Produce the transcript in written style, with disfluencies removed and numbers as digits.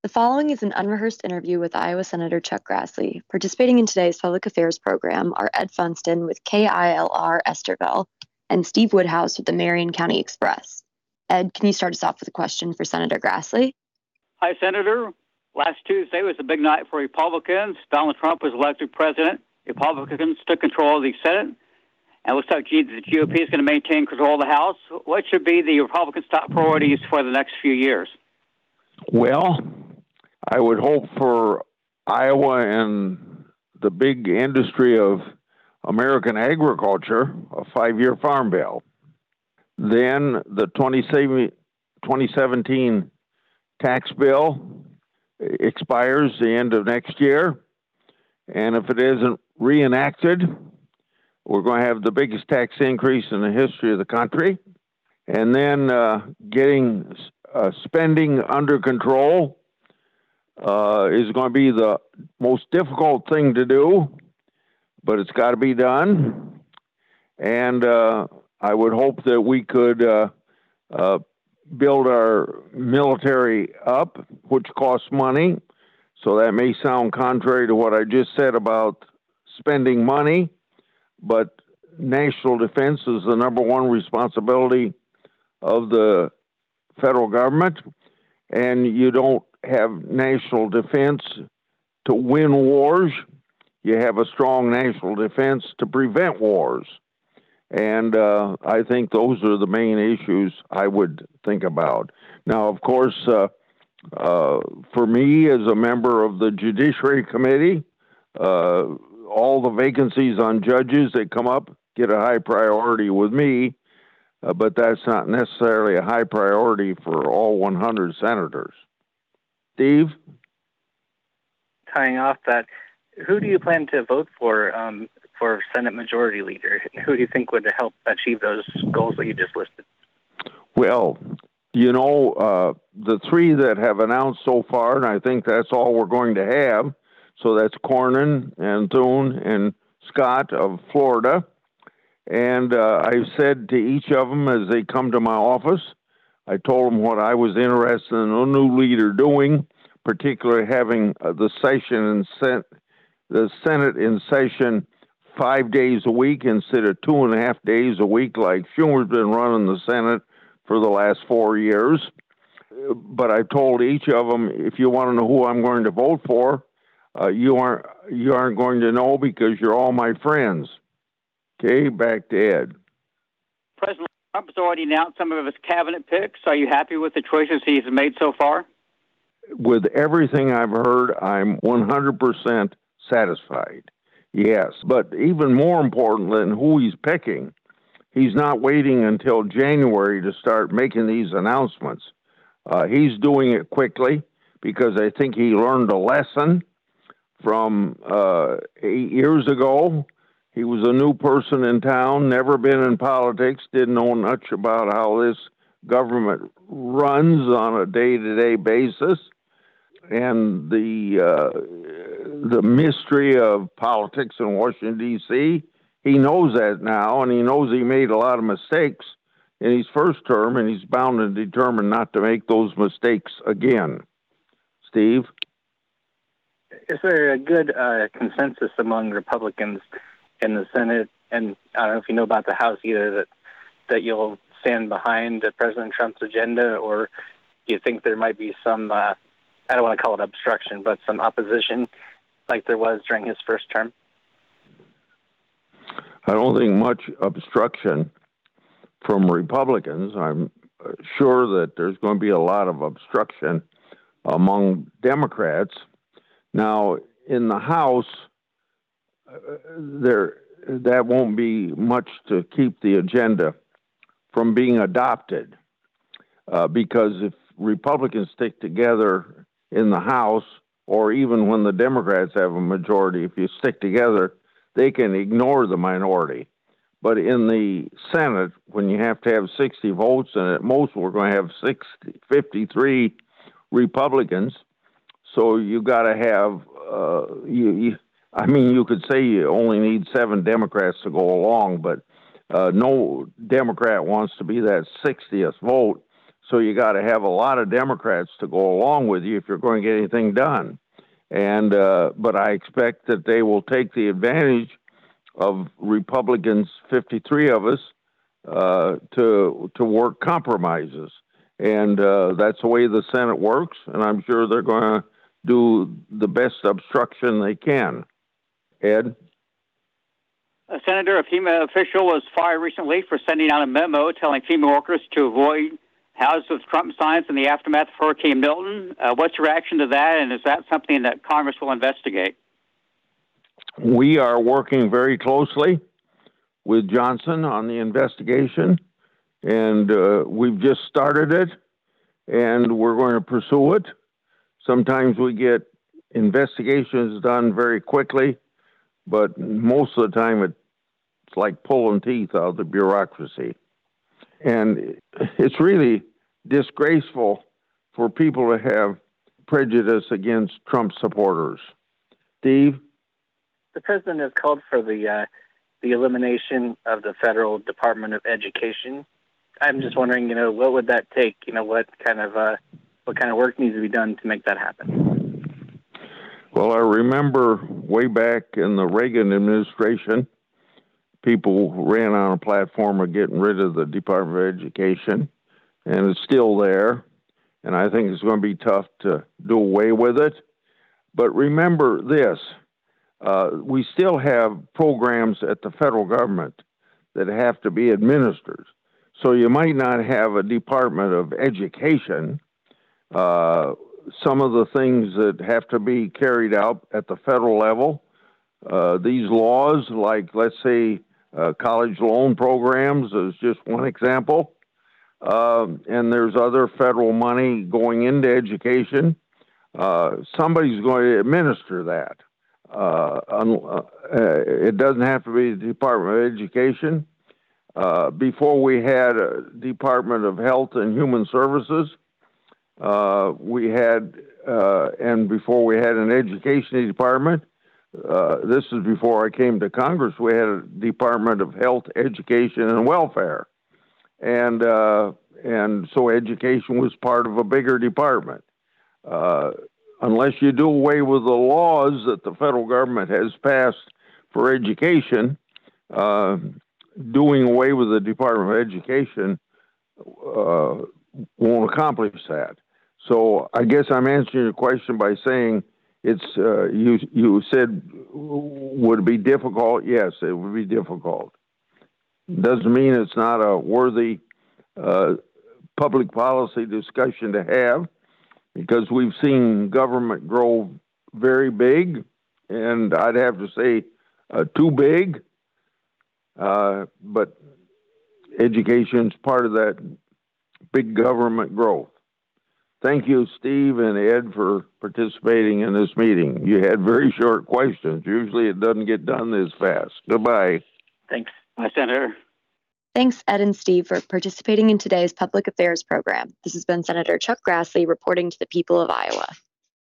The following is an unrehearsed interview with Iowa Senator Chuck Grassley. Participating in today's public affairs program are Ed Funston with KILR Esterville and Steve Woodhouse with the Marion County Express. Ed, can you start us off with a question for Senator Grassley? Hi, Senator. Last Tuesday was a big night for Republicans. Donald Trump was elected president. Republicans took control of the Senate. And it looks like the GOP is going to maintain control of the House. What should be the Republicans' top priorities for the next few years? Well, I would hope for Iowa and the big industry of American agriculture, a 5-year farm bill. Then the 2017 tax bill expires the end of next year. And if it isn't reenacted, we're going to have the biggest tax increase in the history of the country. And then getting spending under control is going to be the most difficult thing to do, but it's got to be done. And I would hope that we could build our military up, which costs money. So that may sound contrary to what I just said about spending money, but national defense is the number one responsibility of the federal government, and you don't have national defense to win wars. You have a strong national defense to prevent wars. And I think those are the main issues I would think about. Now, of course, for me as a member of the Judiciary Committee, all the vacancies on judges that come up get a high priority with me, but that's not necessarily a high priority for all 100 senators. Steve? Tying off that, who do you plan to vote for Senate Majority Leader? Who do you think would help achieve those goals that you just listed? Well, the three that have announced so far, and I think that's all we're going to have, so that's Cornyn and Thune and Scott of Florida. And I've said to each of them as they come to my office, I told them what I was interested in a new leader doing, particularly having the Senate in session 5 days a week instead of 2.5 days a week like Schumer's been running the Senate for the last 4 years. But I told each of them, if you want to know who I'm going to vote for, you aren't going to know because you're all my friends. Okay, back to Ed. President Trump has already announced some of his cabinet picks. Are you happy with the choices he's made so far? With everything I've heard, I'm 100% satisfied. Yes, but even more important than who he's picking, he's not waiting until January to start making these announcements. He's doing it quickly because I think he learned a lesson from 8 years ago. He was a new person in town, never been in politics, didn't know much about how this government runs on a day-to-day basis. And the mystery of politics in Washington, D.C., he knows that now, and he knows he made a lot of mistakes in his first term, and he's bound and determined not to make those mistakes again. Steve? Is there a good consensus among Republicans in the Senate, and I don't know if you know about the House either, that you'll stand behind President Trump's agenda, or do you think there might be some, I don't want to call it obstruction, but some opposition like there was during his first term? I don't think much obstruction from Republicans. I'm sure that there's going to be a lot of obstruction among Democrats. Now, in the House, that won't be much to keep the agenda from being adopted, because if Republicans stick together in the House, or even when the Democrats have a majority, if you stick together, they can ignore the minority. But in the Senate, when you have to have 60 votes, and at most we're going to have 53 Republicans, so you got to have, you could say you only need 7 Democrats to go along, but no Democrat wants to be that 60th vote. So you got to have a lot of Democrats to go along with you if you're going to get anything done. And but I expect that they will take the advantage of Republicans, 53 of us, to work compromises. And that's the way the Senate works. And I'm sure they're going to do the best obstruction they can. Ed? Senator, a female official was fired recently for sending out a memo telling female workers to avoid houses with Trump signs in the aftermath of Hurricane Milton. What's your reaction to that, and is that something that Congress will investigate? We are working very closely with Johnson on the investigation, and we've just started it, and we're going to pursue it. Sometimes we get investigations done very quickly, but most of the time it's like pulling teeth out of the bureaucracy. And it's really disgraceful for people to have prejudice against Trump supporters. Steve? The president has called for the elimination of the Federal Department of Education. I'm just wondering, what would that take? What kind of work needs to be done to make that happen? Well, I remember way back in the Reagan administration, people ran on a platform of getting rid of the Department of Education, and it's still there. And I think it's going to be tough to do away with it. But remember this, we still have programs at the federal government that have to be administered. So you might not have a Department of Education. Some of the things that have to be carried out at the federal level, these laws, like let's say college loan programs is just one example. And there's other federal money going into education. Somebody's going to administer that. It doesn't have to be the Department of Education. Before we had a Department of Health and Human Services, we had, and before we had an education department, this is before I came to Congress, we had a Department of Health, Education, and Welfare. And so education was part of a bigger department. Unless you do away with the laws that the federal government has passed for education, doing away with the Department of Education won't accomplish that. So I guess I'm answering your question by saying it's, you said, would it be difficult? Yes, it would be difficult. Doesn't mean it's not a worthy public policy discussion to have, because we've seen government grow very big, and I'd have to say too big. But education's part of that big government growth. Thank you, Steve and Ed, for participating in this meeting. You had very short questions. Usually it doesn't get done this fast. Goodbye. Thanks. Bye, Senator. Thanks, Ed and Steve, for participating in today's Public Affairs program. This has been Senator Chuck Grassley reporting to the people of Iowa.